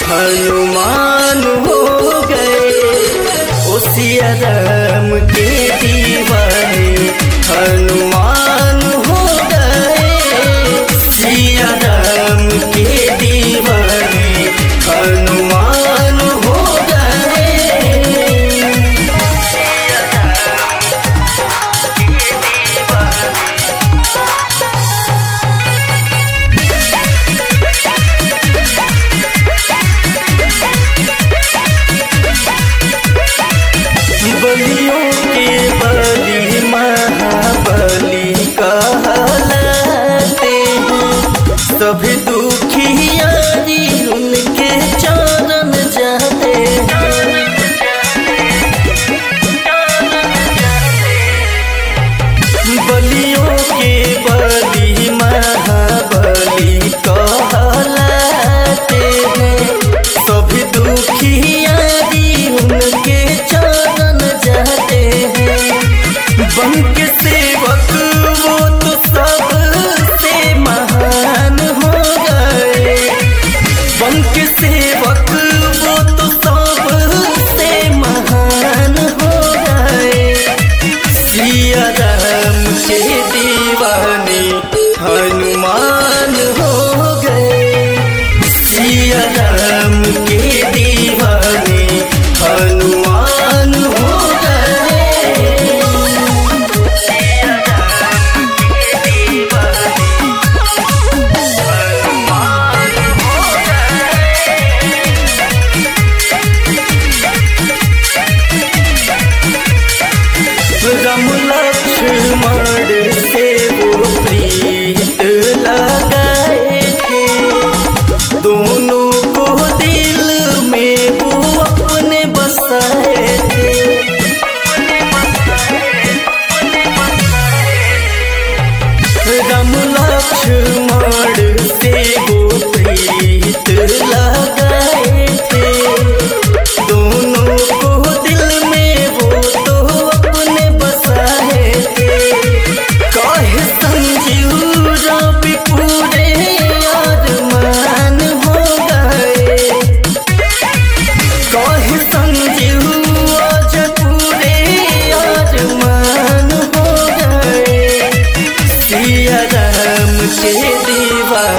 हनुमान हो गए ओ सिया राम के दीवाने। हनुमान हो गए सिया राम के दीवाने। हनुमान हो गए सिया राम के दीवाने। बलियों के बलि महाबली कहलाते हैं। सभी दुखियारी उनके चरण जाते हैं। बलियों के बलि महाबली कहलाते हैं। सभी दुखियारी उनके चरण जाते हैं। बन के सेवक वो तो सबसे महान हो गए। बन के सेवक वो तो सबसे महान हो गए। सिया राम के दीवाने हनुमान हो गए। सिया राम के दीवाने हनुमान हो गए। सिया राम के दीवाने हनुमान हो गए। राम लक्ष्मण से वो प्रीत लगाए थे। दोनों को दिल में वो अपने बसाए थे। राम लक्ष्मण से वो प्रीत लगाए थे। दोनों को दिल में वो तो अपने बसाए थे। कहे संजीव रवि पूरे अरमान हो गए। कहे संजीव आज पूरे अरमान हो गए। सिया राम के दीवाने